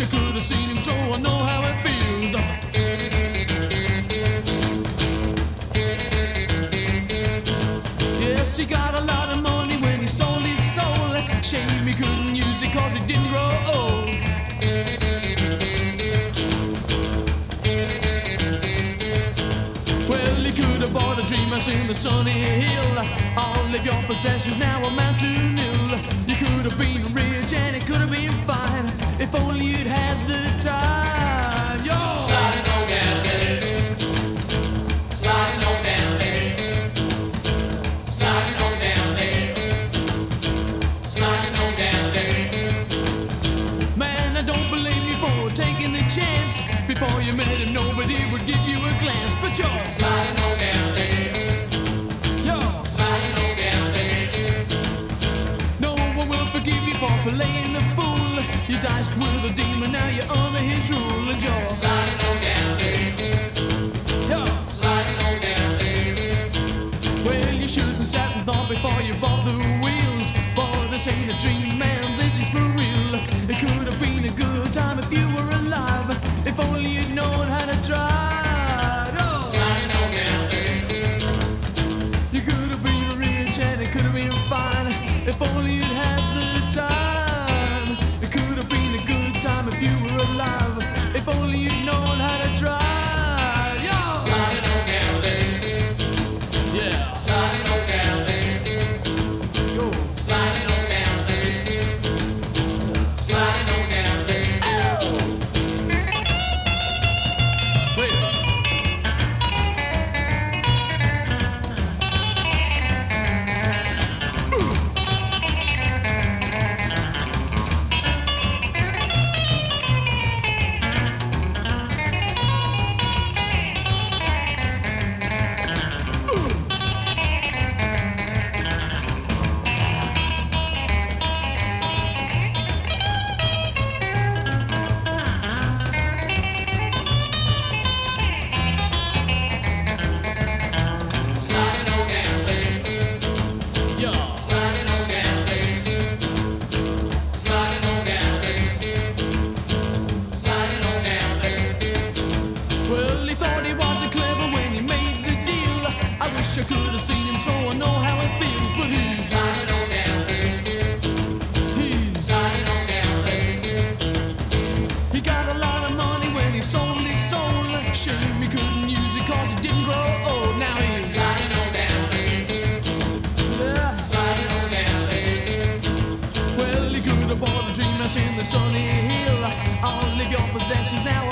I could have seen him so I know how it feels. Yes, he got a lot of money when he sold his soul. Shame he couldn't use it cause he didn't grow old. Well, he could have bought a dream house in the sunny hill. All of your possessions now amount to nil. You could have been rich and it could have been fine if only you'd had the time. Yo! Sliding on down there. Sliding on down there. Sliding on down there. Sliding on down there. Man, I don't blame you for taking the chance. Before you met him, nobody would give you a glance. But you're sliding on down there. You're sliding on down there. No one will forgive you for playing the fool. You diced with a demon, now you're under his rule. And you're sliding on down there. You're sliding on down there. Well, you shouldn't sat and thought before you bought the wheels. Boy, this ain't a dream, man, this is for real. It could have been a good time if you were alive. If only you'd known how to drive. Oh. Sliding on down there. You could have been rich and it could have been fine if only you'd had the time. It could have been a good time if you were alive. If only you'd known how to drive. Yo. Sliding on down there. Yeah. Sliding on down there. Go. Sliding on down there. Sliding on down there. Wait. Sliding on down there. Yeah. Sliding on down there. Sliding on down there. Sliding on down there. Well, he thought he was clever when he made the deal. I wish I could have seen him so I know how it feels. But he's Sliding on down there. Sliding on down there. he got a lot of money when he sold his soul. Shame he couldn't use it cause he didn't grow old. Now he's Sliding on down there. Sliding on down there. well, he could have bought a dream house in the sunny hill. All of your possessions now